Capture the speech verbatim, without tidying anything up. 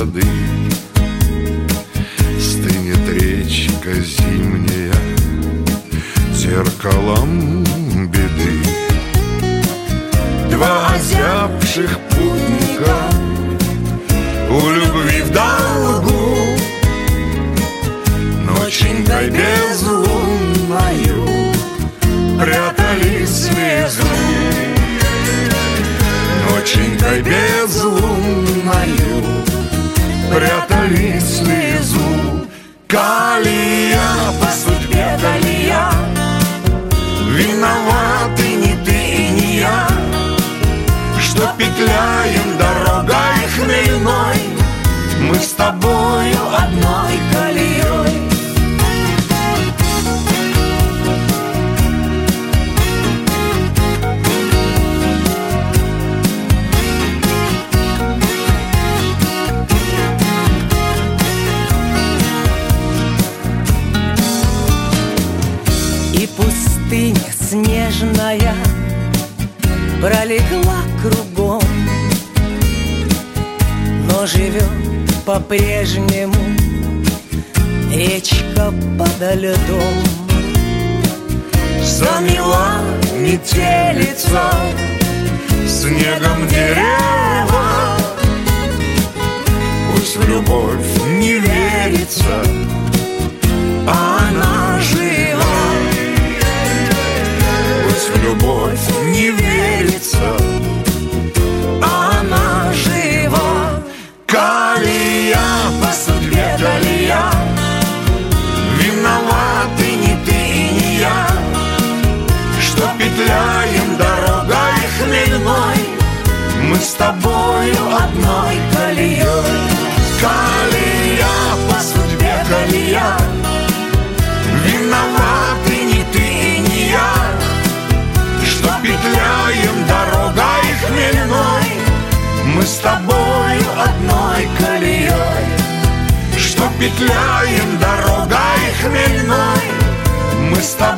сады. Стынет речка зимняя зеркалом беды. Два озябших путника у любви в долгу ноченькой безлунною прятали слезу. Ноченькой безлунною прятали слезу. Калия, по судьбе Калия, виноваты не ты и не я, что петляем дорогой хмельной, мы с тобою одной колеей. И пустыня снежная пролегла кругом, но живет по-прежнему речка подо льдом. Замела метелица снегом дерева, пусть в любовь не верится, а она жива. Пусть в любовь не верится, а она жива. Калия, по судьбе Калия, виноваты не ты и не я, что петляем дорогой хмельной, мы с тобою одной колеей. Калия, по судьбе Калия, виноваты не ты и не я, что петляем дорогой хмельной, мы с тобою одной колеей. Что петляем дорогой хмельной, мы с тобой